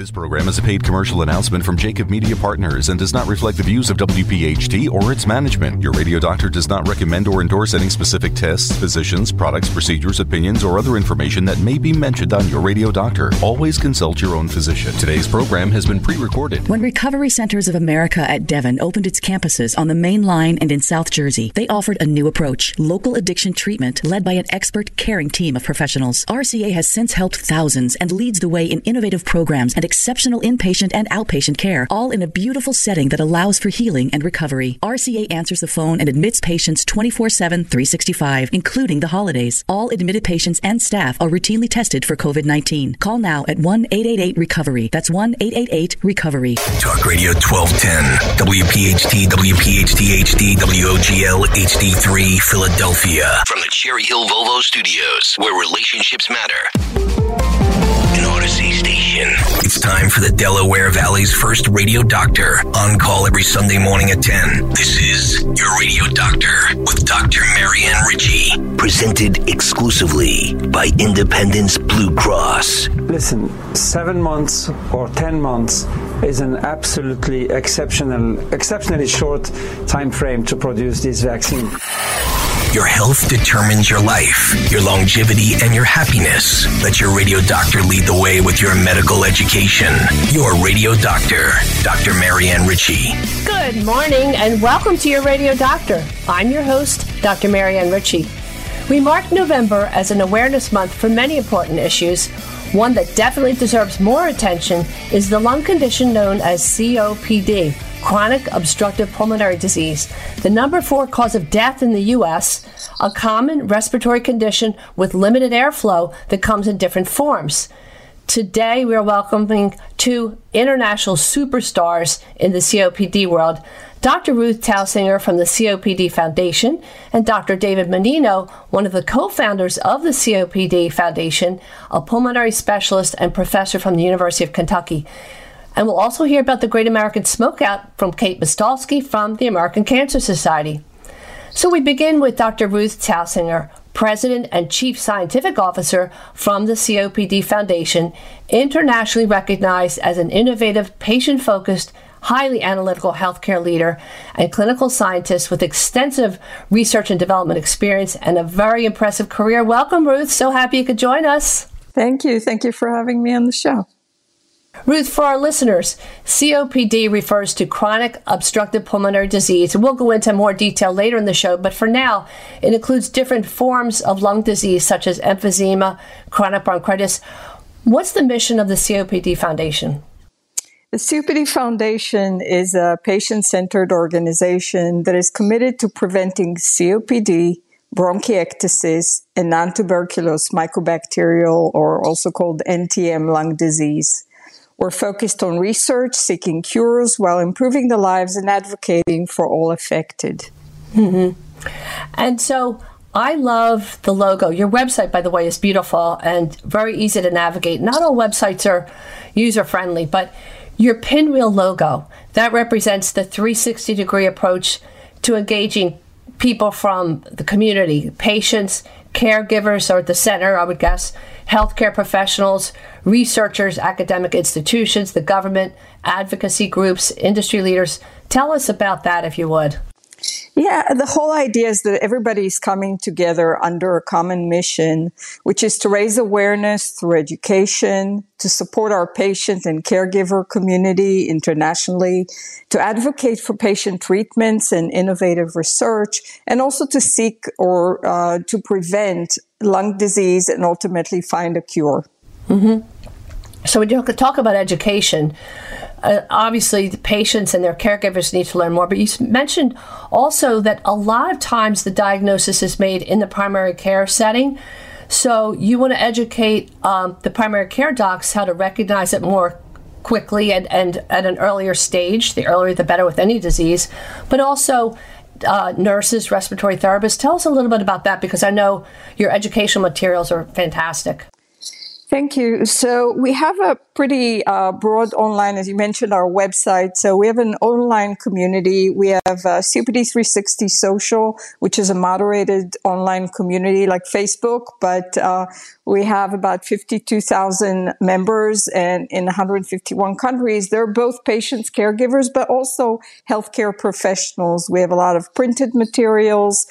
This program is a paid commercial announcement from Jacob Media Partners and does not reflect the views of WPHT or its management. Your radio doctor does not recommend or endorse any specific tests, physicians, products, procedures, opinions, or other information that may be mentioned on your radio doctor. Always consult your own physician. Today's program has been pre-recorded. When Recovery Centers of America at Devon opened its campuses on the Main Line and in South Jersey, they offered a new approach, local addiction treatment led by an expert, caring team of professionals. RCA has since helped thousands and leads the way in innovative programs and exceptional inpatient and outpatient care, all in a beautiful setting that allows for healing and recovery. RCA answers the phone and admits patients 24/7, 365, including the holidays. All admitted patients and staff are routinely tested for COVID-19. Call now at 1-888-RECOVERY. That's 1-888-RECOVERY. Talk Radio 1210, WPHT, WPHT HD, WOGL HD3, Philadelphia. From the Cherry Hill Volvo Studios, where relationships matter. An Odyssey station. It's time for the Delaware Valley's first radio doctor. On call every Sunday morning at 10. This is Your Radio Doctor with Dr. Marianne Ritchie. Presented exclusively by Independence Blue Cross. Listen, 7 months or 10 months is an absolutely exceptionally short time frame to produce this vaccine. Your health determines your life, your longevity, and your happiness. Let your radio doctor lead the way with your medical education. Your radio doctor, Dr. Marianne Ritchie. Good morning and welcome to Your Radio Doctor. I'm your host, Dr. Marianne Ritchie. We mark November as an awareness month for many important issues. One that definitely deserves more attention is the lung condition known as COPD, chronic obstructive pulmonary disease, the number 4 cause of death in the U.S., a common respiratory condition with limited airflow that comes in different forms. Today, we are welcoming 2 international superstars in the COPD world, Dr. Ruth Tausinger from the COPD Foundation and Dr. David Menino, one of the co-founders of the COPD Foundation, a pulmonary specialist and professor from the University of Kentucky. And we'll also hear about the Great American Smokeout from Kate Mostalski from the American Cancer Society. So we begin with Dr. Ruth Tausinger, President and Chief Scientific Officer from the COPD Foundation, internationally recognized as an innovative, patient-focused, highly analytical healthcare leader and clinical scientist with extensive research and development experience and a very impressive career. Welcome, Ruth. So happy you could join us. Thank you. Thank you for having me on the show. Ruth, for our listeners, COPD refers to chronic obstructive pulmonary disease. We'll go into more detail later in the show, but for now, it includes different forms of lung disease such as emphysema, chronic bronchitis. What's the mission of the COPD Foundation? The COPD Foundation is a patient-centered organization that is committed to preventing COPD, bronchiectasis, and non-tuberculous mycobacterial, or also called NTM, lung disease. We're focused on research, seeking cures, while improving the lives and advocating for all affected. Mm-hmm. And so I love the logo. Your website, by the way, is beautiful and very easy to navigate. Not all websites are user-friendly, but your pinwheel logo, that represents the 360-degree approach to engaging people from the community, patients, caregivers are at the center, I would guess, healthcare professionals, researchers, academic institutions, the government, advocacy groups, industry leaders. Tell us about that, if you would. Yeah, the whole idea is that everybody's coming together under a common mission, which is to raise awareness through education, to support our patient and caregiver community internationally, to advocate for patient treatments and innovative research, and also to seek or to prevent lung disease and ultimately find a cure. Mm-hmm. So when you talk about education, obviously the patients and their caregivers need to learn more, but you mentioned also that a lot of times the diagnosis is made in the primary care setting. So you want to educate the primary care docs how to recognize it more quickly and at an earlier stage. The earlier the better with any disease, but also nurses, respiratory therapists. Tell us a little bit about that, because I know your educational materials are fantastic. Thank you. So we have a pretty broad online, as you mentioned, our website. So we have an online community. We have COPD 360 Social, which is a moderated online community like Facebook, but we have about 52,000 members and in 151 countries. They're both patients, caregivers, but also healthcare professionals. We have a lot of printed materials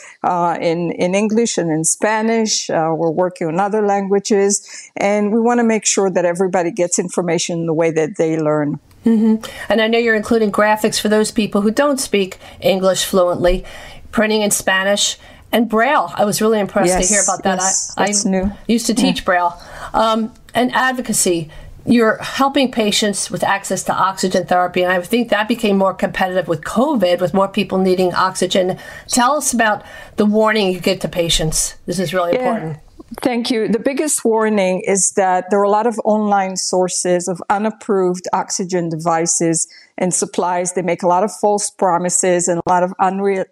in English and in Spanish. We're working on other languages, and we want to make sure that everybody gets information in the way that they learn. Mm-hmm. And I know you're including graphics for those people who don't speak English fluently, printing in Spanish, and Braille. I was really impressed to hear about that. That's new. Used to teach Braille. And advocacy. You're helping patients with access to oxygen therapy, and I think that became more competitive with COVID, with more people needing oxygen. Tell us about the warning you give to patients. This is really important. Thank you. The biggest warning is that there are a lot of online sources of unapproved oxygen devices and supplies. They make a lot of false promises and a lot of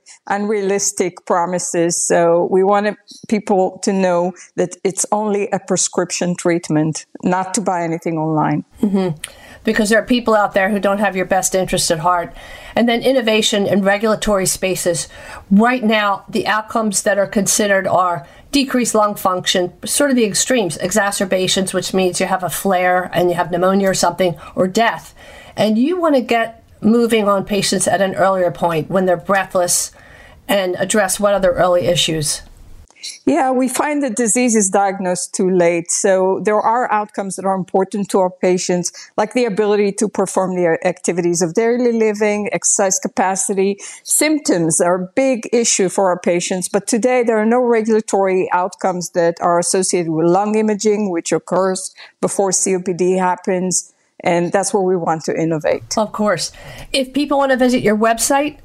unrealistic promises. So we want people to know that it's only a prescription treatment, not to buy anything online. Mm-hmm. Because there are people out there who don't have your best interest at heart. And then innovation in regulatory spaces. Right now, the outcomes that are considered are decreased lung function, sort of the extremes, exacerbations, which means you have a flare and you have pneumonia or something, or death. And you want to get moving on patients at an earlier point when they're breathless and address what other early issues. Yeah, we find that disease is diagnosed too late. So there are outcomes that are important to our patients, like the ability to perform the activities of daily living, exercise capacity. Symptoms are a big issue for our patients, but today there are no regulatory outcomes that are associated with lung imaging, which occurs before COPD happens. And that's where we want to innovate. Of course. If people want to visit your website,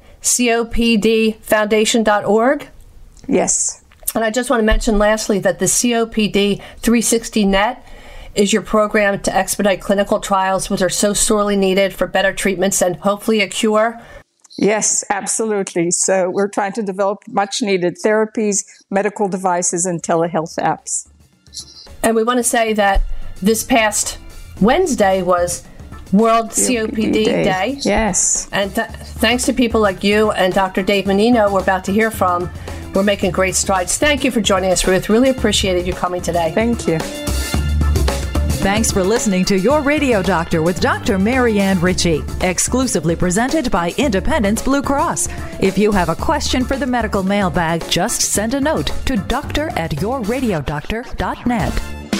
copdfoundation.org. Yes. And I just want to mention lastly that the COPD 360 Net is your program to expedite clinical trials, which are so sorely needed for better treatments and hopefully a cure. Yes, absolutely. So we're trying to develop much needed therapies, medical devices, and telehealth apps. And we want to say that this past Wednesday was World COPD Day. Yes. And thanks to people like you and Dr. Dave Menino, we're about to hear from, we're making great strides. Thank you for joining us, Ruth. Really appreciated you coming today. Thank you. Thanks for listening to Your Radio Doctor with Dr. Marianne Ritchie, exclusively presented by Independence Blue Cross. If you have a question for the medical mailbag, just send a note to doctor@yourradiodoctor.net.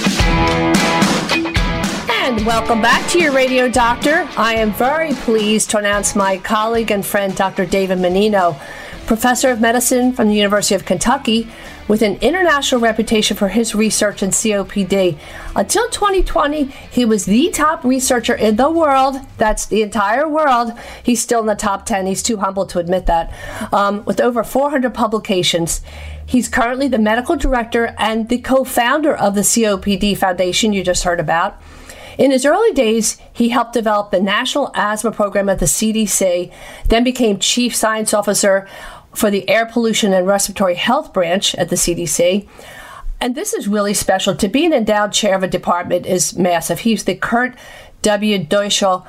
And welcome back to Your Radio Doctor. I am very pleased to announce my colleague and friend, Dr. David Menino, professor of medicine from the University of Kentucky, with an international reputation for his research in COPD. Until 2020, he was the top researcher in the world. That's the entire world. He's still in the top 10. He's too humble to admit that. With over 400 publications. He's currently the medical director and the co-founder of the COPD Foundation you just heard about. In his early days, he helped develop the National Asthma Program at the CDC, then became Chief Science Officer for the Air Pollution and Respiratory Health Branch at the CDC. And this is really special. To be an endowed chair of a department is massive. He's the Kurt W. Deutschel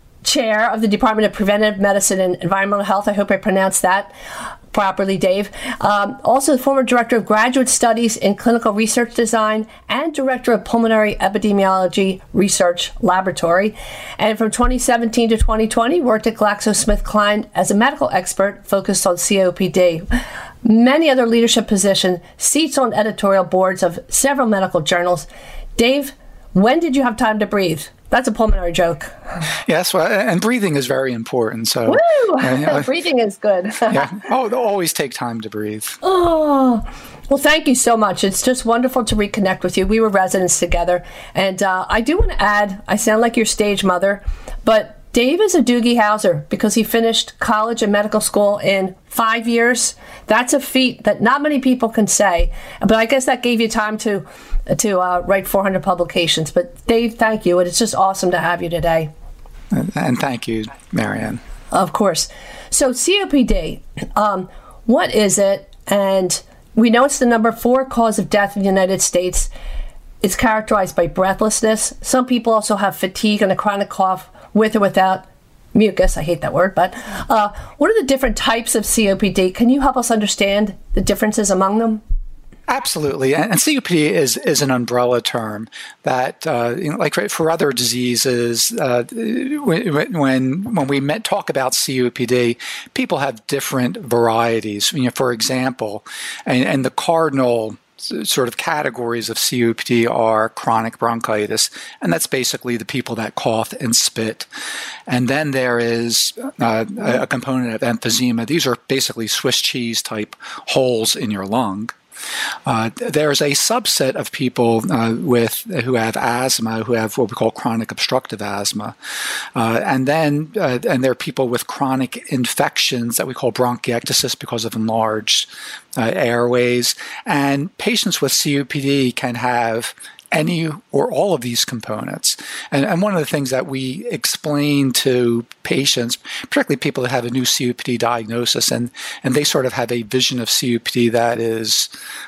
Chair of the Department of Preventive Medicine and Environmental Health. I hope I pronounced that properly, Dave. Also the former Director of Graduate Studies in Clinical Research Design and Director of Pulmonary Epidemiology Research Laboratory. And from 2017 to 2020, worked at GlaxoSmithKline as a medical expert focused on COPD. Many other leadership positions, seats on editorial boards of several medical journals. Dave, when did you have time to breathe? That's a pulmonary joke. Yes, well, and breathing is very important. So, woo! Breathing is good. Yeah. Oh, always take time to breathe. Oh, well, thank you so much. It's just wonderful to reconnect with you. We were residents together. And I do want to add, I sound like your stage mother, but Dave is a Doogie Howser because he finished college and medical school in 5 years. That's a feat that not many people can say. But I guess that gave you time to write 400 publications. But Dave, thank you. And it's just awesome to have you today. And thank you, Marianne. Of course. So COPD, what is it? And we know it's the number 4 cause of death in the United States. it's characterized by breathlessness. Some people also have fatigue and a chronic cough with or without mucus. I hate that word, but what are the different types of COPD? Can you help us understand the differences among them? Absolutely, and COPD is an umbrella term that, like for other diseases, when we talk about COPD, people have different varieties. For example, and the cardinal sort of categories of COPD are chronic bronchitis, and that's basically the people that cough and spit. And then there is a component of emphysema. These are basically Swiss cheese type holes in your lung. There's a subset of people who have asthma, who have what we call chronic obstructive asthma, and there are people with chronic infections that we call bronchiectasis because of enlarged airways. And patients with COPD can have any or all of these components. And one of the things that we explain to patients, particularly people that have a new COPD diagnosis, and they sort of have a vision of COPD that is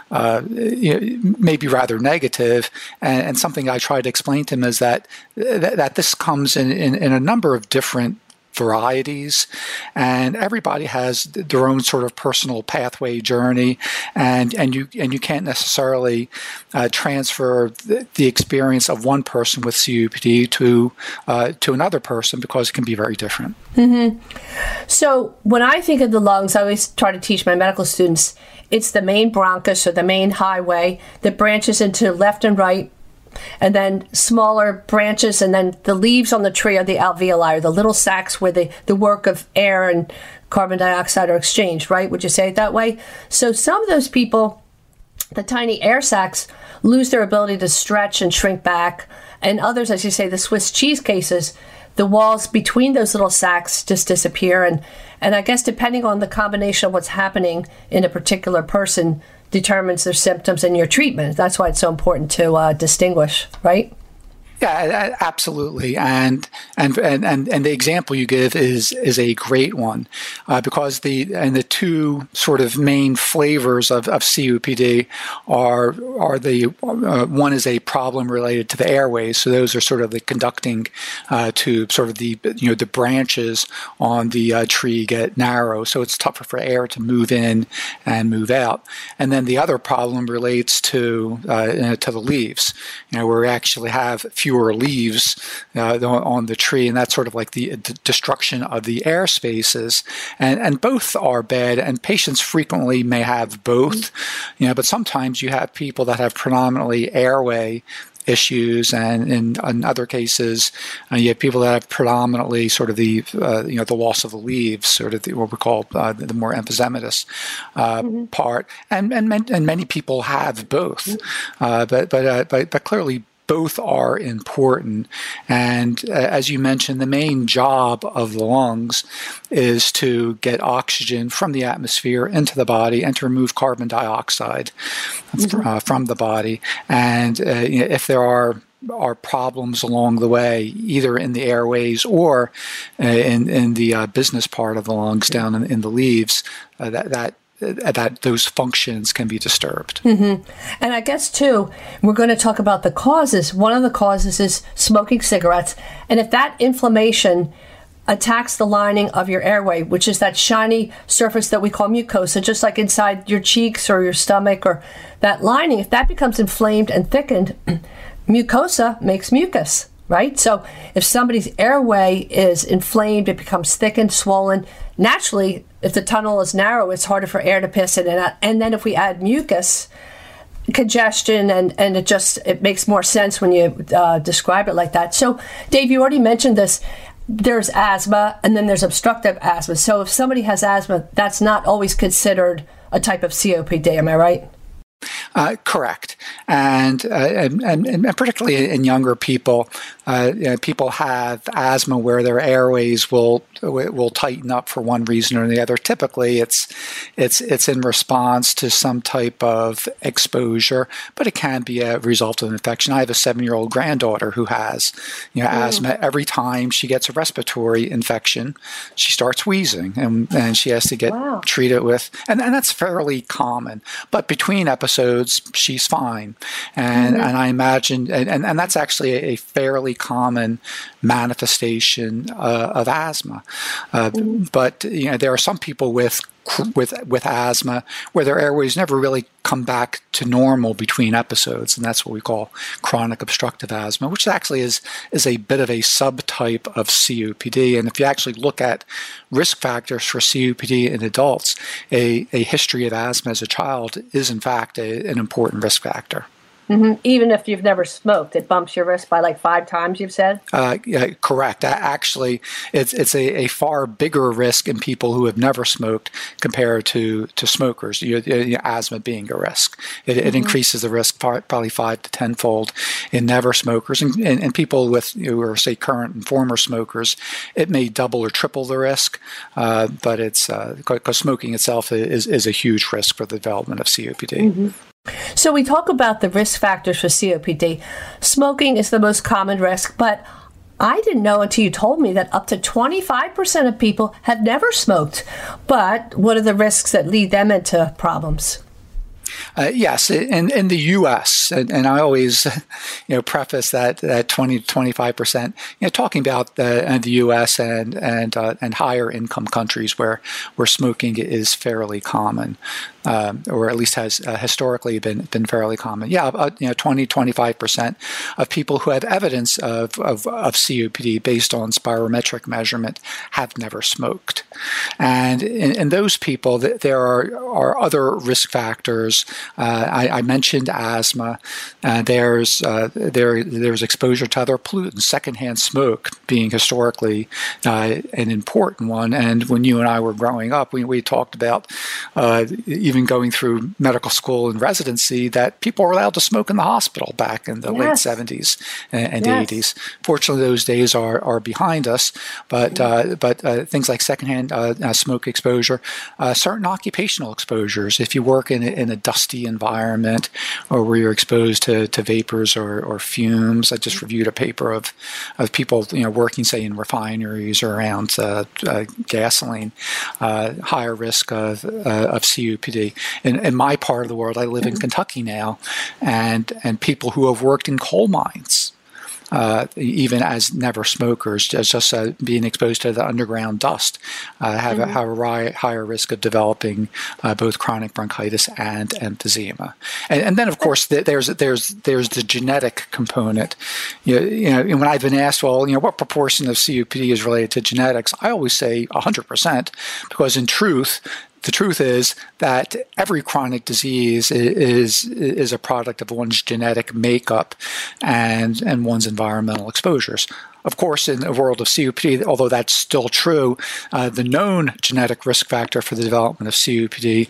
maybe rather negative, and something I try to explain to them is that this comes in a number of different varieties, and everybody has their own sort of personal pathway journey, and you can't necessarily transfer the experience of one person with COPD to another person because it can be very different. Mm-hmm. So when I think of the lungs, I always try to teach my medical students it's the main bronchus or the main highway that branches into left and right, and then smaller branches, and then the leaves on the tree are the alveoli, or the little sacs where the work of air and carbon dioxide are exchanged, right? Would you say it that way? So some of those people, the tiny air sacs, lose their ability to stretch and shrink back, and others, as you say, the Swiss cheese cases, the walls between those little sacs just disappear, and I guess depending on the combination of what's happening in a particular person determines their symptoms and your treatment. That's why it's so important to distinguish, right? Yeah, absolutely, and the example you give is a great one because the two sort of main flavors of COPD are one is a problem related to the airways, so those are sort of the conducting tubes, sort of the branches on the tree get narrow, so it's tougher for air to move in and move out, and then the other problem relates to the leaves, where we actually have fewer leaves on the tree, and that's sort of like the destruction of the air spaces, and both are bad, and patients frequently may have both, but sometimes you have people that have predominantly airway issues, and in other cases, you have people that have predominantly sort of the loss of the leaves, sort of what we call the more emphysematous part, and many people have both, but clearly both are important. And as you mentioned, the main job of the lungs is to get oxygen from the atmosphere into the body and to remove carbon dioxide from the body. And if there are problems along the way, either in the airways or in the business part of the lungs down in the leaves, that those functions can be disturbed. Mm-hmm. And I guess, too, we're going to talk about the causes. One of the causes is smoking cigarettes. And if that inflammation attacks the lining of your airway, which is that shiny surface that we call mucosa, just like inside your cheeks or your stomach or that lining, if that becomes inflamed and thickened, mucosa makes mucus, right? So if somebody's airway is inflamed, it becomes thickened, swollen. Naturally, if the tunnel is narrow, it's harder for air to pass in and out. And then if we add mucus, congestion, and it makes more sense when you describe it like that. So, Dave, you already mentioned this. There's asthma, and then there's obstructive asthma. So if somebody has asthma, that's not always considered a type of COPD. Am I right? Correct, and particularly in younger people, people have asthma where their airways will tighten up for one reason or the other. Typically, it's in response to some type of exposure, but it can be a result of an infection. I have a 7-year-old granddaughter who has asthma. Every time she gets a respiratory infection, she starts wheezing, and she has to get treated with, and that's fairly common. But between episodes episodes, she's fine. And I imagine, and that's actually a fairly common manifestation of asthma. But there are some people with asthma where their airways never really come back to normal between episodes, and that's what we call chronic obstructive asthma, which actually is a bit of a subtype of COPD. And if you actually look at risk factors for COPD in adults, a history of asthma as a child is in fact an important risk factor. Mm-hmm. Even if you've never smoked, it bumps your risk by like 5 times, you've said? Yeah, correct. Actually, it's a far bigger risk in people who have never smoked compared to smokers, asthma being a risk. It increases the risk probably 5 to 10-fold in never smokers. And people who are, say, current and former smokers, it may double or triple the risk, but it's because smoking itself is a huge risk for the development of COPD. Mm-hmm. So we talk about the risk factors for COPD. Smoking is the most common risk, but I didn't know until you told me that up to 25% of people have never smoked. But what are the risks that lead them into problems? Yes, in the U.S., and I always, preface that 20 to 25%, talking about the U.S. and higher income countries where smoking is fairly common, or at least has historically been fairly common. 20-25% of people who have evidence of COPD based on spirometric measurement have never smoked, and in those people, there are other risk factors. I mentioned asthma. There's exposure to other pollutants, secondhand smoke being historically an important one. And when you and I were growing up, we talked about even going through medical school and residency that people were allowed to smoke in the hospital back in the late 70s and 80s. Fortunately, those days are behind us. But things like secondhand smoke exposure, certain occupational exposures, if you work in a dusty environment or where you're exposed to vapors or fumes. I just reviewed a paper of people working, say, in refineries or around gasoline, higher risk of COPD. In my part of the world, I live in Kentucky now, and people who have worked in coal mines, even as never smokers, just being exposed to the underground dust, have a higher risk of developing both chronic bronchitis and emphysema. And then, of course, there's the genetic component. When I've been asked, what proportion of COPD is related to genetics, I always say 100%, because in truth, the truth is that every chronic disease is a product of one's genetic makeup and one's environmental exposures. Of course, in the world of COPD, although that's still true, the known genetic risk factor for the development of COPD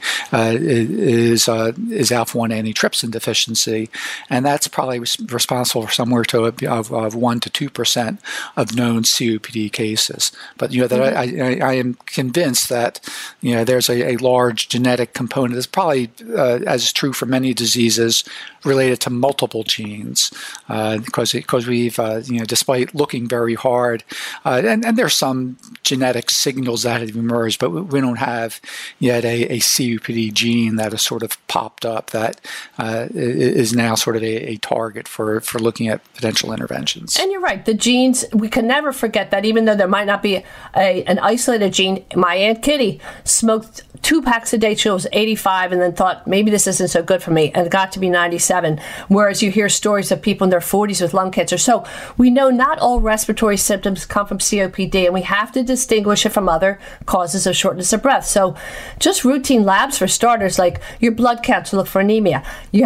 is alpha-1 antitrypsin deficiency, and that's probably responsible for somewhere of 1 to 2% of known COPD cases. But I am convinced that there's a large genetic component. It's probably as is true for many diseases related to multiple genes, because we've despite looking very hard, and there's some genetic signals that have emerged, but we don't have yet a COPD gene that has sort of popped up that is now sort of a target for looking at potential interventions. And you're right, the genes, we can never forget that, even though there might not be an isolated gene. My Aunt Kitty smoked 2 packs a day till she was 85 and then thought, maybe this isn't so good for me, and got to be 97, whereas you hear stories of people in their 40s with lung cancer. So we know not all respiratory symptoms come from COPD, and we have to distinguish it from other causes of shortness of breath. So just routine labs for starters, like your blood count to look for anemia.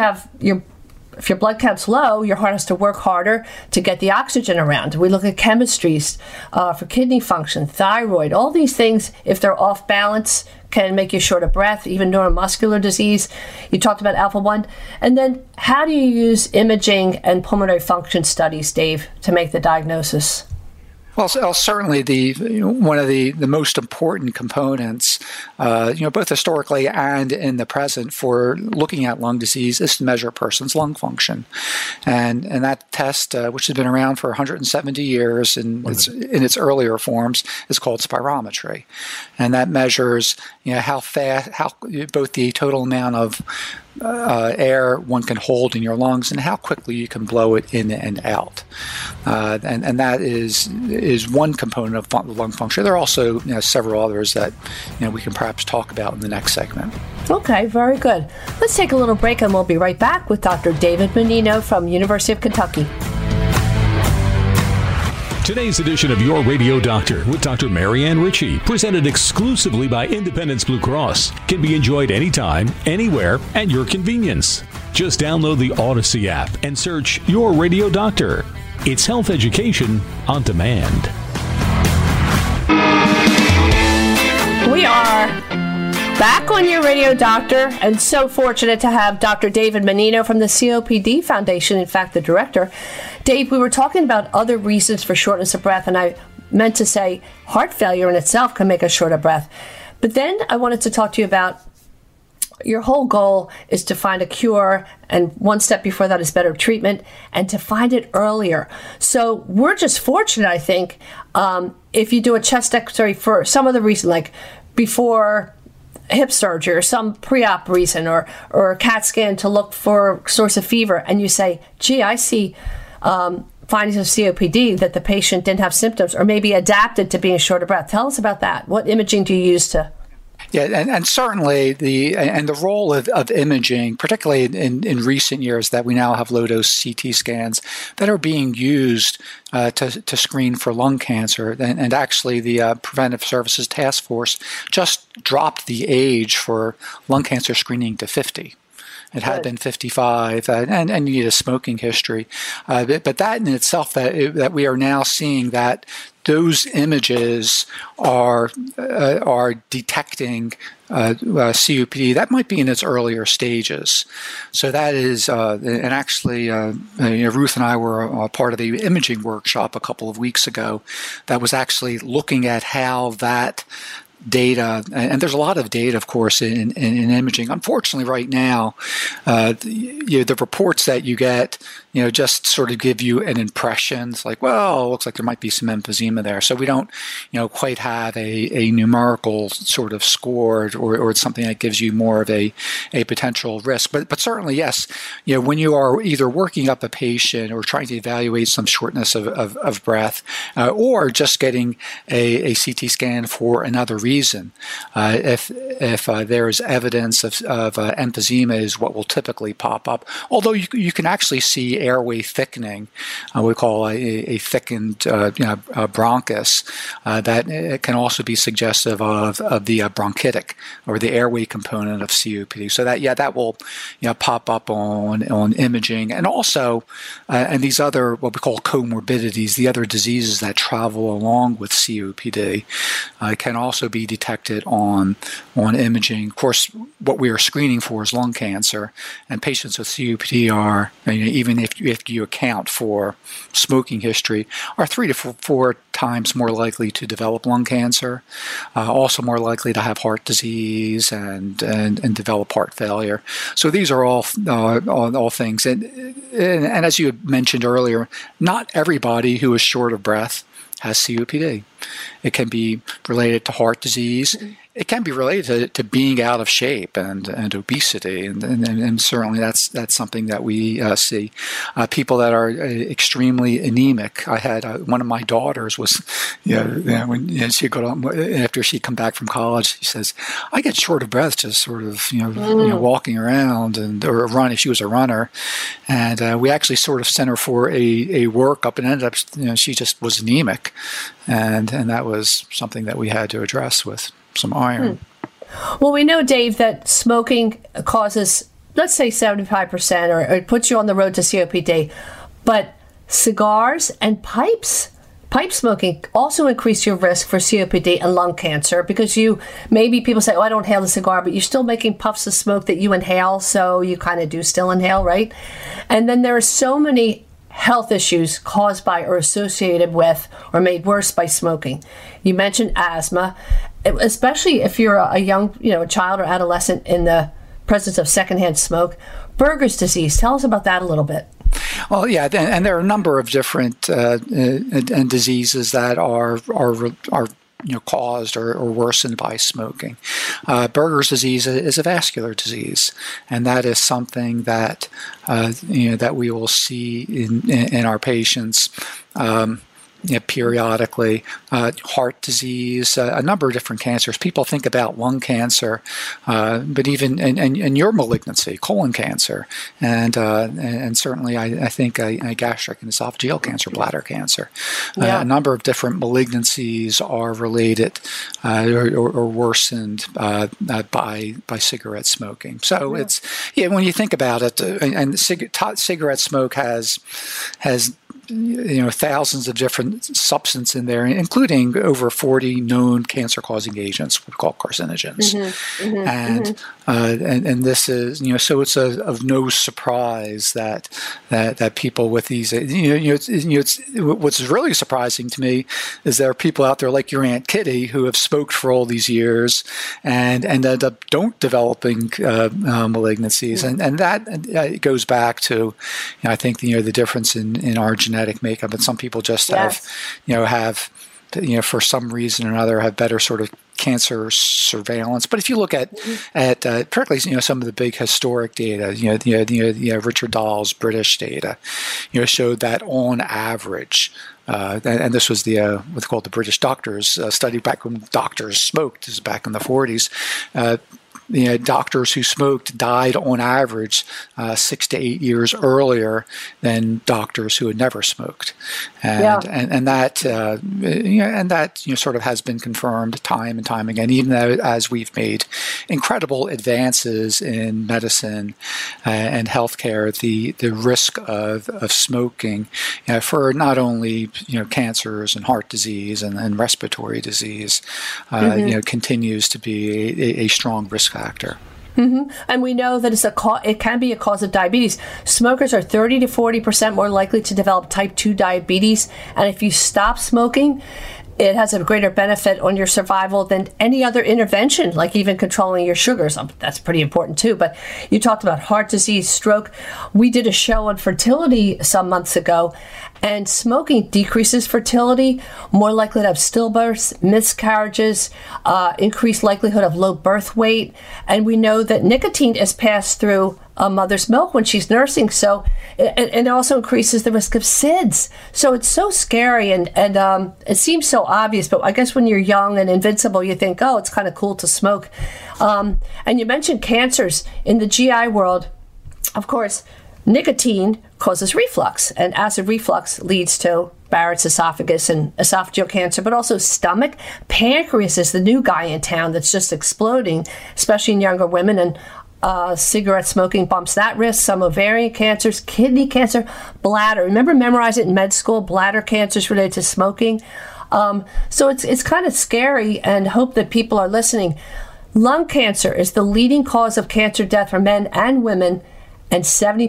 If your blood count's low, your heart has to work harder to get the oxygen around. We look at chemistries for kidney function, thyroid, all these things, if they're off balance, can make you short of breath, even neuromuscular disease. You talked about alpha-1. And then how do you use imaging and pulmonary function studies, Dave, to make the diagnosis? Well, certainly one of the most important components both historically and in the present for looking at lung disease is to measure a person's lung function. And that test, which has been around for 170 years in its earlier forms, is called spirometry. And that measures how both the total amount of air one can hold in your lungs and how quickly you can blow it in and out. And that is one component of lung function. There are also several others that we can perhaps talk about in the next segment. Okay, very good. Let's take a little break and we'll be right back with Dr. David Menino from University of Kentucky. Today's edition of Your Radio Doctor with Dr. Marianne Ritchie, presented exclusively by Independence Blue Cross, can be enjoyed anytime, anywhere, at your convenience. Just download the Odyssey app and search Your Radio Doctor. It's health education on demand. We are back on Your Radio Doctor, and so fortunate to have Dr. David Menino from the COPD Foundation, in fact, the director. Dave, we were talking about other reasons for shortness of breath, and I meant to say heart failure in itself can make us short of breath. But then I wanted to talk to you about your whole goal is to find a cure, and one step before that is better treatment, and to find it earlier. So we're just fortunate, I think, if you do a chest X-ray for some other reason, like before hip surgery or some pre-op reason, or a CAT scan to look for source of fever, and you say, gee, I see findings of COPD that the patient didn't have symptoms or maybe adapted to being short of breath. Tell us about that. What imaging do you use to... Yeah, and certainly the role of imaging, particularly in recent years that we now have low-dose CT scans that are being used to screen for lung cancer. And actually the Preventive Services Task Force just dropped the age for lung cancer screening to 50. It had been 55, and you need a smoking history. But that in itself, that we are now seeing that those images are detecting COPD that might be in its earlier stages. So that is, and actually, Ruth and I were a part of the imaging workshop a couple of weeks ago that was actually looking at how that data, and there's a lot of data, of course, in imaging. Unfortunately, right now, the reports that you get, just sort of give you an impression. It's like, well, it looks like there might be some emphysema there. So we don't, quite have a numerical sort of score, or it's something that gives you more of a potential risk. But certainly, yes, when you are either working up a patient or trying to evaluate some shortness of breath, or just getting a CT scan for another reason, if there is evidence of emphysema is what will typically pop up. Although you can actually see airway thickening, we call a thickened bronchus, that can also be suggestive of the bronchitic or the airway component of COPD. So that will pop up on imaging, and also and these other what we call comorbidities, the other diseases that travel along with COPD, can also be detected on imaging. Of course, what we are screening for is lung cancer, and patients with COPD are, even if you account for smoking history, are 3 to 4 times more likely to develop lung cancer, also more likely to have heart disease and develop heart failure. So these are all things, and as you mentioned earlier, not everybody who is short of breath has COPD. It can be related to heart disease. It can be related to being out of shape and obesity, and certainly that's something that we see. People that are extremely anemic. I had one of my daughters was, when she after she come back from college, she says, "I get short of breath just sort of walking around or running." She was a runner, and we actually sort of sent her for a workup, and ended up she just was anemic, and that was something that we had to address with some iron. Well, we know, Dave, that smoking causes, let's say 75%, or it puts you on the road to COPD, but cigars and pipe smoking also increase your risk for COPD and lung cancer, because maybe people say, I don't inhale the cigar, but you're still making puffs of smoke that you inhale, so you kind of do still inhale, right? And then there are so many health issues caused by or associated with or made worse by smoking. You mentioned asthma. especially if you're a young, a child or adolescent in the presence of secondhand smoke. Buerger's disease. Tell us about that a little bit. Well, yeah, and there are a number of different diseases that are caused or worsened by smoking. Buerger's disease is a vascular disease, and that is something that that we will see in our patients. Periodically, heart disease, a number of different cancers. People think about lung cancer, but even and your malignancy, colon cancer, and certainly I think gastric and esophageal cancer, bladder cancer. A number of different malignancies are related or worsened by cigarette smoking. So it's when you think about it, and cigarette smoke has thousands of different substances in there, including over 40 known cancer-causing agents we call carcinogens. And this is so it's of no surprise that people with these what's really surprising to me is there are people out there like your Aunt Kitty who have smoked for all these years and end up don't developing malignancies, and that goes back to I think the difference in our genetic makeup, and some people just have for some reason or another have better sort of cancer surveillance. But if you look at particularly some of the big historic data, Richard Dahl's British data, showed that on average, and this was the what's called the British doctors study back when doctors smoked. This is back in the 40s. Doctors who smoked died on average 6 to 8 years earlier than doctors who had never smoked, and that sort of has been confirmed time and time again. Even though as we've made incredible advances in medicine and healthcare, the risk of smoking for not only cancers and heart disease and respiratory disease continues to be a strong risk factor. And we know that it can be a cause of diabetes. Smokers are 30 to 40% more likely to develop type 2 diabetes. And if you stop smoking, it has a greater benefit on your survival than any other intervention, like even controlling your sugars. That's pretty important too. But you talked about heart disease, stroke. We did a show on fertility some months ago, and smoking decreases fertility, more likely to have stillbirths, miscarriages, increased likelihood of low birth weight. And we know that nicotine is passed through a mother's milk when she's nursing, so it also increases the risk of SIDS. So it's so scary, and it seems so obvious, but I guess when you're young and invincible, you think, oh, it's kind of cool to smoke. And you mentioned cancers. In the GI world, of course, nicotine causes reflux, and acid reflux leads to Barrett's esophagus and esophageal cancer, but also stomach. Pancreas is the new guy in town that's just exploding, especially in younger women, and cigarette smoking bumps that risk. Some ovarian cancers, kidney cancer, bladder. Remember, memorize it in med school. Bladder cancer is related to smoking. So it's kind of scary, and hope that people are listening. Lung cancer is the leading cause of cancer death for men and women, and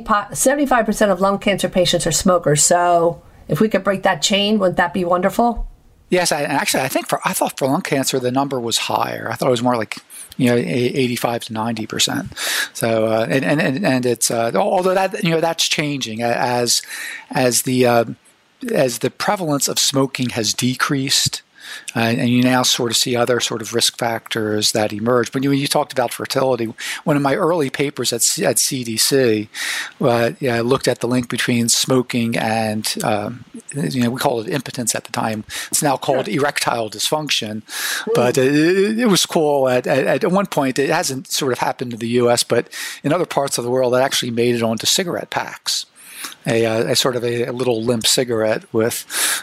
75% of lung cancer patients are smokers. So if we could break that chain, wouldn't that be wonderful? Yes, I thought for lung cancer the number was higher. I thought it was more like 85 to 90%. So and it's although that that's changing as the prevalence of smoking has decreased. And you now sort of see other sort of risk factors that emerge. But when you talked about fertility, one of my early papers at CDC looked at the link between smoking and, we called it impotence at the time. It's now called erectile dysfunction. But it was cool. At one point, it hasn't sort of happened in the U.S., but in other parts of the world, it actually made it onto cigarette packs. A sort of a little limp cigarette with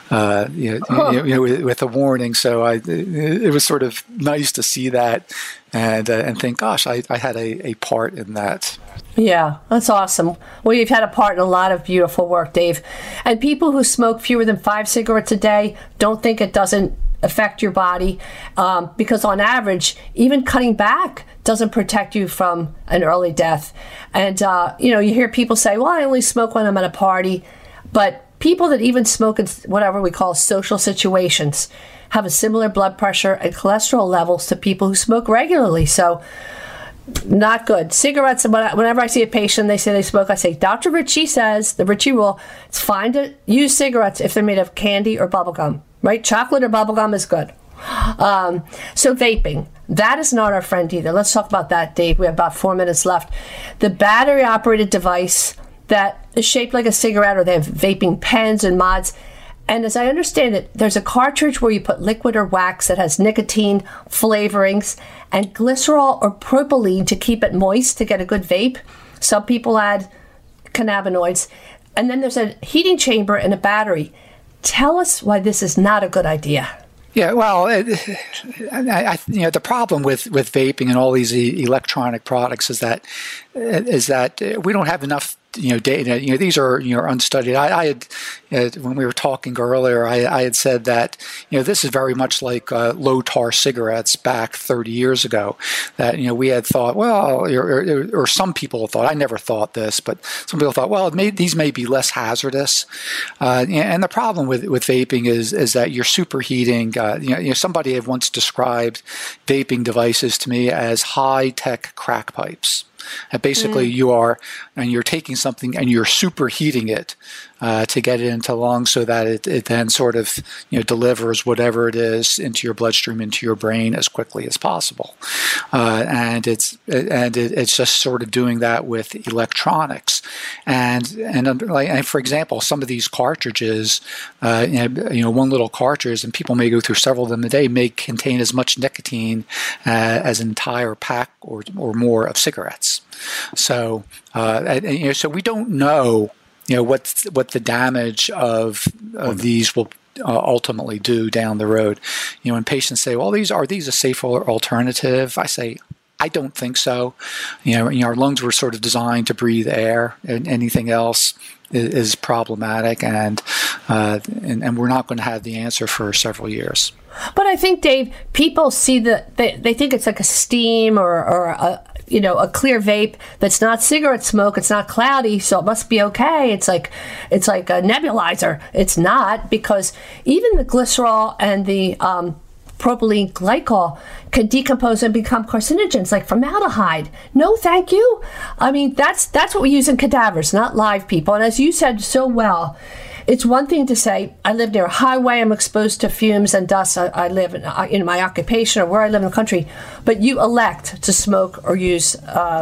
with a warning. So it was sort of nice to see that and think, gosh, I had a part in that. Yeah, that's awesome. Well, you've had a part in a lot of beautiful work, Dave. And people who smoke fewer than 5 cigarettes a day don't think it doesn't affect your body, because on average, even cutting back doesn't protect you from an early death. And, you hear people say, well, I only smoke when I'm at a party. But people that even smoke in whatever we call social situations have a similar blood pressure and cholesterol levels to people who smoke regularly. So not good. Cigarettes, whenever I see a patient, they say they smoke, I say, Dr. Ritchie says, the Ritchie rule, it's fine to use cigarettes if they're made of candy or bubble gum, right? Chocolate or bubble gum is good. So vaping, that is not our friend either. Let's talk about that, Dave. We have about 4 minutes left. The battery-operated device that is shaped like a cigarette, or they have vaping pens and mods. And as I understand it, there's a cartridge where you put liquid or wax that has nicotine, flavorings, and glycerol or propylene to keep it moist to get a good vape. Some people add cannabinoids. And then there's a heating chamber and a battery. Tell us why this is not a good idea. Yeah, well, the problem with vaping and all these electronic products is that we don't have enough data. These are unstudied. I had when we were talking earlier, I had said that this is very much like low tar cigarettes back 30 years ago. That we had thought, well, or some people thought. I never thought this, but some people thought, well, these may be less hazardous. And the problem with vaping is that you're superheating. Somebody had once described vaping devices to me as high tech crack pipes. And basically, you're taking something and you're superheating it to get it into the lungs so that it then sort of delivers whatever it is into your bloodstream, into your brain as quickly as possible. And it's just sort of doing that with electronics. And for example, some of these cartridges, one little cartridge, and people may go through several of them a day, may contain as much nicotine as an entire pack or more of cigarettes. So so we don't know what the damage of these will ultimately do down the road. When patients say, well, are these a safer alternative? I say, I don't think so. Our lungs were sort of designed to breathe air, and anything else is problematic, and we're not going to have the answer for several years. But I think, Dave, people see they think it's like a steam or a clear vape that's not cigarette smoke. It's not cloudy, so it must be okay. It's like a nebulizer. It's not, because even the glycerol and the propylene glycol can decompose and become carcinogens, like formaldehyde. No, thank you. I mean, that's what we use in cadavers, not live people. And as you said so well, it's one thing to say, I live near a highway, I'm exposed to fumes and dust, I live in my occupation or where I live in the country, but you elect to smoke or use,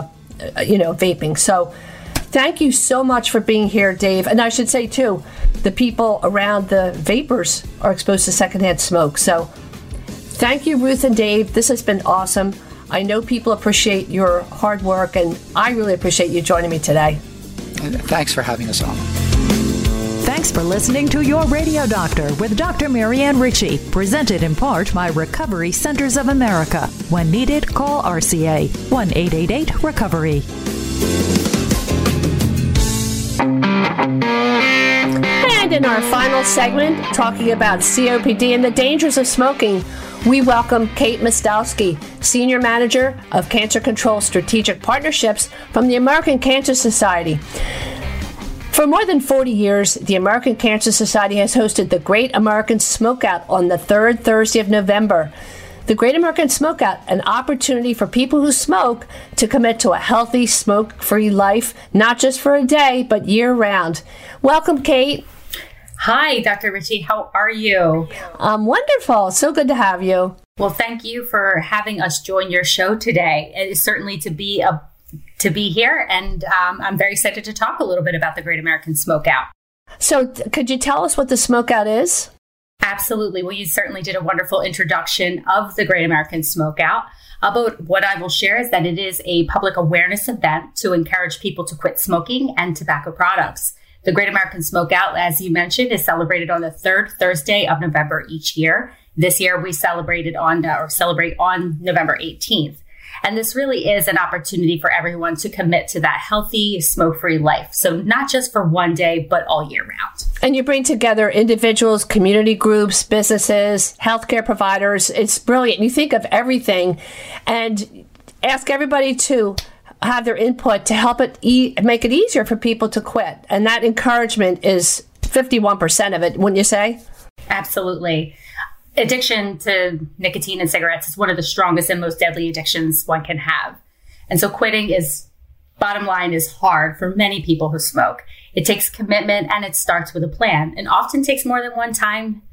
vaping. So thank you so much for being here, Dave. And I should say, too, the people around the vapors are exposed to secondhand smoke. So thank you, Ruth and Dave. This has been awesome. I know people appreciate your hard work, and I really appreciate you joining me today. Thanks for having us on. Thanks for listening to Your Radio Doctor with Dr. Marianne Ritchie, presented in part by Recovery Centers of America. When needed, call RCA 1-888-RECOVERY. And in our final segment, talking about COPD and the dangers of smoking, we welcome Kate Mostowski, Senior Manager of Cancer Control Strategic Partnerships from the American Cancer Society. For more than 40 years, the American Cancer Society has hosted the Great American Smokeout on the third Thursday of November. The Great American Smokeout, an opportunity for people who smoke to commit to a healthy, smoke-free life, not just for a day, but year-round. Welcome, Kate. Hi, Dr. Ritchie. How are you? Wonderful. So good to have you. Well, thank you for having us join your show today. It is certainly to be here, and I'm very excited to talk a little bit about the Great American Smokeout. So could you tell us what the Smokeout is? Absolutely. Well, you certainly did a wonderful introduction of the Great American Smokeout. But what I will share is that it is a public awareness event to encourage people to quit smoking and tobacco products. The Great American Smokeout, as you mentioned, is celebrated on the third Thursday of November each year. This year, we celebrate on November 18th. And this really is an opportunity for everyone to commit to that healthy, smoke-free life. So not just for one day, but all year round. And you bring together individuals, community groups, businesses, healthcare providers. It's brilliant. You think of everything and ask everybody to have their input to help it make it easier for people to quit. And that encouragement is 51% of it, wouldn't you say? Absolutely. addiction to nicotine and cigarettes is one of the strongest and most deadly addictions one can have. And so quitting is, bottom line, is hard for many people who smoke. It takes commitment and it starts with a plan, and often takes more than one time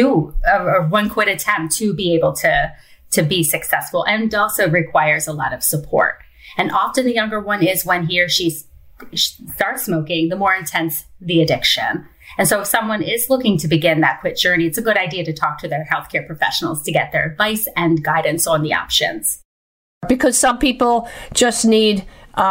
or one quit attempt to be able to be successful, and also requires a lot of support. And often the younger one is when he or she starts smoking, the more intense the addiction. And so if someone is looking to begin that quit journey, it's a good idea to talk to their healthcare professionals to get their advice and guidance on the options. Because some people just need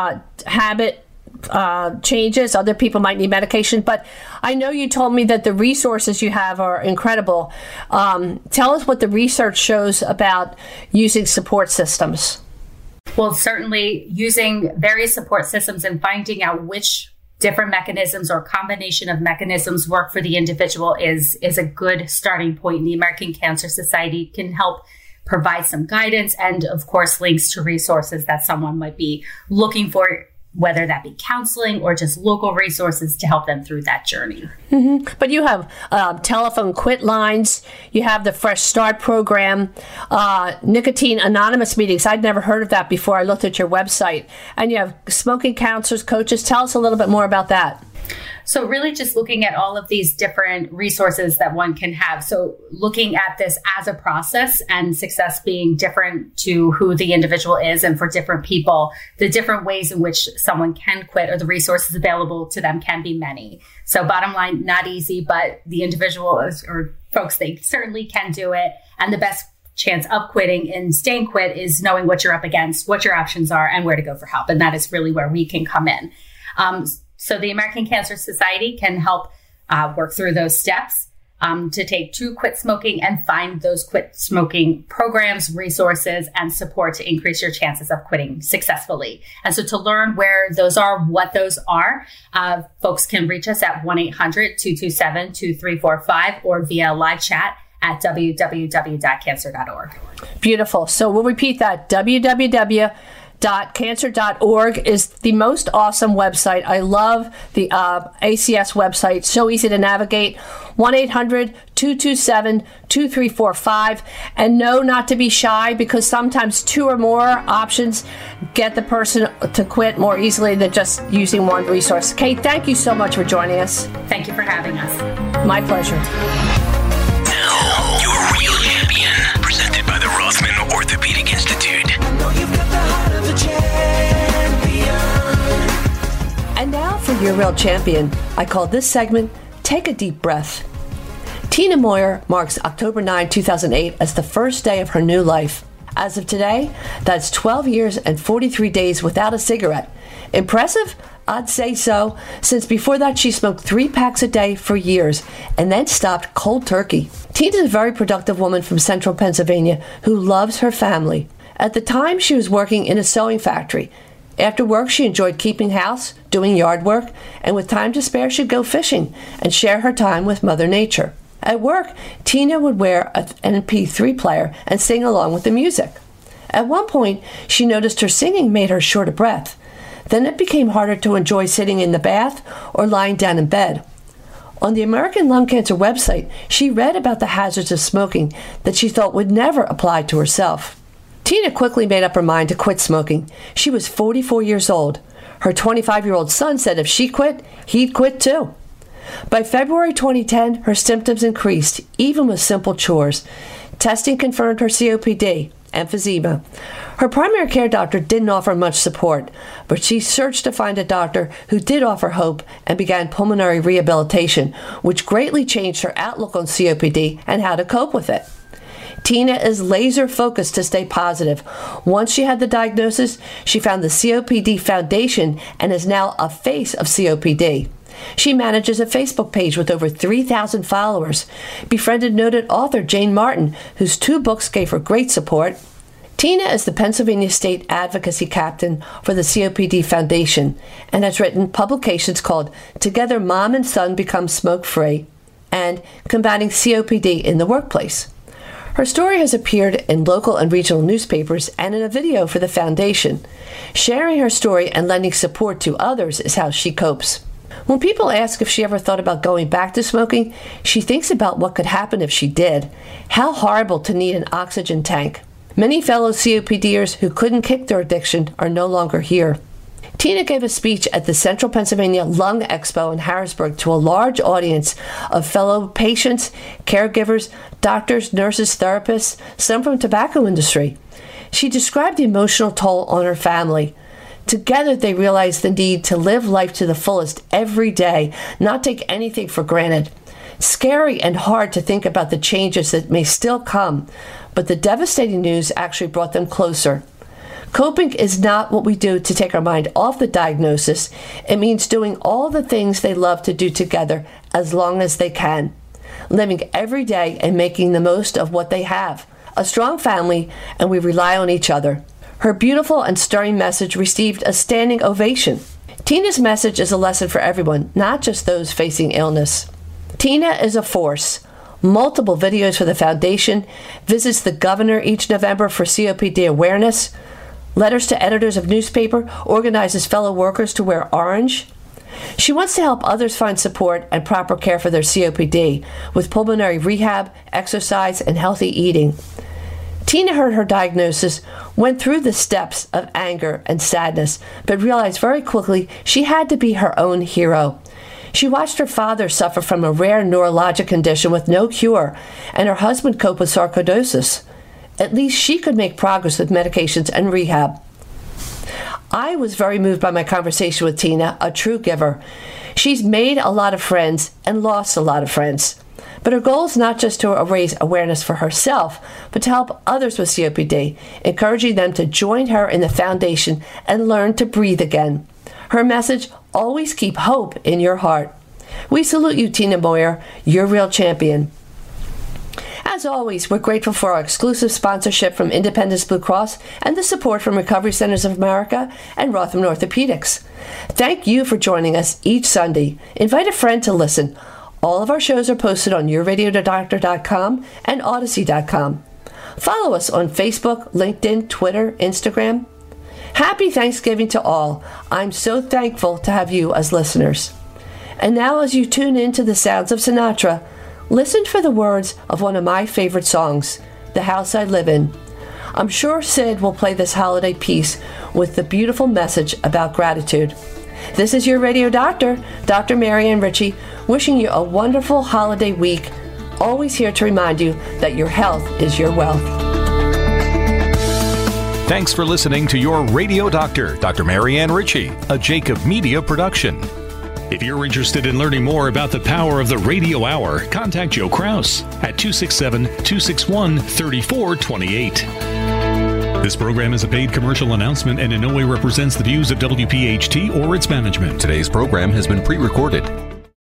habit changes. Other people might need medication. But I know you told me that the resources you have are incredible. Tell us what the research shows about using support systems. Well, certainly using various support systems and finding out which different mechanisms or combination of mechanisms work for the individual is a good starting point. The American Cancer Society can help provide some guidance and, of course, links to resources that someone might be looking for, whether that be counseling or just local resources to help them through that journey. Mm-hmm. But you have telephone quit lines, you have the Fresh Start program, Nicotine Anonymous meetings. I'd never heard of that before I looked at your website. And you have smoking counselors, coaches. Tell us a little bit more about that. So really just looking at all of these different resources that one can have. So looking at this as a process, and success being different to who the individual is, and for different people, the different ways in which someone can quit or the resources available to them can be many. So bottom line, not easy, but the individual or folks, they certainly can do it. And the best chance of quitting and staying quit is knowing what you're up against, what your options are, and where to go for help. And that is really where we can come in. So the American Cancer Society can help work through those steps to quit smoking and find those quit smoking programs, resources, and support to increase your chances of quitting successfully. And so to learn where those are, what those are, folks can reach us at 1-800-227-2345 or via live chat at www.cancer.org. Beautiful. So we'll repeat that, www.cancer.org is the most awesome website. I love the ACS website. So easy to navigate. 1-800-227-2345. And no, not to be shy, because sometimes two or more options get the person to quit more easily than just using one resource. Kate, thank you so much for joining us. Thank you for having us. My pleasure. Now, your real champion, presented by the Rothman Orthopedic Institute. And now for Your Real Champion. I call this segment, Take a Deep Breath. Tina Moyer marks October 9, 2008 as the first day of her new life. As of today, that's 12 years and 43 days without a cigarette. Impressive? I'd say so, since before that she smoked 3 packs a day for years and then stopped cold turkey. Tina is a very productive woman from central Pennsylvania who loves her family. At the time, she was working in a sewing factory. After work, she enjoyed keeping house, doing yard work, and with time to spare, she'd go fishing and share her time with Mother Nature. At work, Tina would wear an MP3 player and sing along with the music. At one point, she noticed her singing made her short of breath. Then it became harder to enjoy sitting in the bath or lying down in bed. On the American Lung Cancer website, she read about the hazards of smoking that she thought would never apply to herself. Tina quickly made up her mind to quit smoking. She was 44 years old. Her 25-year-old son said if she quit, he'd quit too. By February 2010, her symptoms increased, even with simple chores. Testing confirmed her COPD, emphysema. Her primary care doctor didn't offer much support, but she searched to find a doctor who did offer hope and began pulmonary rehabilitation, which greatly changed her outlook on COPD and how to cope with it. Tina is laser focused to stay positive. Once she had the diagnosis, she found the COPD Foundation and is now a face of COPD. She manages a Facebook page with over 3,000 followers, befriended noted author Jane Martin, whose 2 books gave her great support. Tina is the Pennsylvania State Advocacy Captain for the COPD Foundation and has written publications called Together Mom and Son Become Smoke-Free and Combating COPD in the Workplace. Her story has appeared in local and regional newspapers and in a video for the foundation. Sharing her story and lending support to others is how she copes. When people ask if she ever thought about going back to smoking, she thinks about what could happen if she did. How horrible to need an oxygen tank. Many fellow COPDers who couldn't kick their addiction are no longer here. Tina gave a speech at the Central Pennsylvania Lung Expo in Harrisburg to a large audience of fellow patients, caregivers, doctors, nurses, therapists, some from the tobacco industry. She described the emotional toll on her family. Together, they realized the need to live life to the fullest every day, not take anything for granted. Scary and hard to think about the changes that may still come, but the devastating news actually brought them closer. Coping is not what we do to take our mind off the diagnosis. It means doing all the things they love to do together as long as they can. Living every day and making the most of what they have. A strong family, and we rely on each other. Her beautiful and stirring message received a standing ovation. Tina's message is a lesson for everyone, not just those facing illness. Tina is a force. Multiple videos for the foundation, visits the governor each November for COPD awareness, letters to editors of newspaper, organizes fellow workers to wear orange. She wants to help others find support and proper care for their COPD with pulmonary rehab, exercise, and healthy eating. Tina heard her diagnosis, went through the steps of anger and sadness, but realized very quickly she had to be her own hero. She watched her father suffer from a rare neurologic condition with no cure, and her husband cope with sarcoidosis. At least she could make progress with medications and rehab. I was very moved by my conversation with Tina, a true giver. She's made a lot of friends and lost a lot of friends. But her goal is not just to raise awareness for herself, but to help others with COPD, encouraging them to join her in the foundation and learn to breathe again. Her message, always keep hope in your heart. We salute you, Tina Moyer. You're a real champion. As always, we're grateful for our exclusive sponsorship from Independence Blue Cross and the support from Recovery Centers of America and Rothman Orthopedics. Thank you for joining us each Sunday. Invite a friend to listen. All of our shows are posted on yourradiodoctor.com and Odyssey.com. Follow us on Facebook, LinkedIn, Twitter, Instagram. Happy Thanksgiving to all. I'm so thankful to have you as listeners. And now as you tune in to the sounds of Sinatra, listen for the words of one of my favorite songs, The House I Live In. I'm sure Sid will play this holiday piece with the beautiful message about gratitude. This is your radio doctor, Dr. Marianne Ritchie, wishing you a wonderful holiday week. Always here to remind you that your health is your wealth. Thanks for listening to Your Radio Doctor, Dr. Marianne Ritchie, a Jacob Media production. If you're interested in learning more about the power of the radio hour, contact Joe Kraus at 267-261-3428. This program is a paid commercial announcement and in no way represents the views of WPHT or its management. Today's program has been pre-recorded.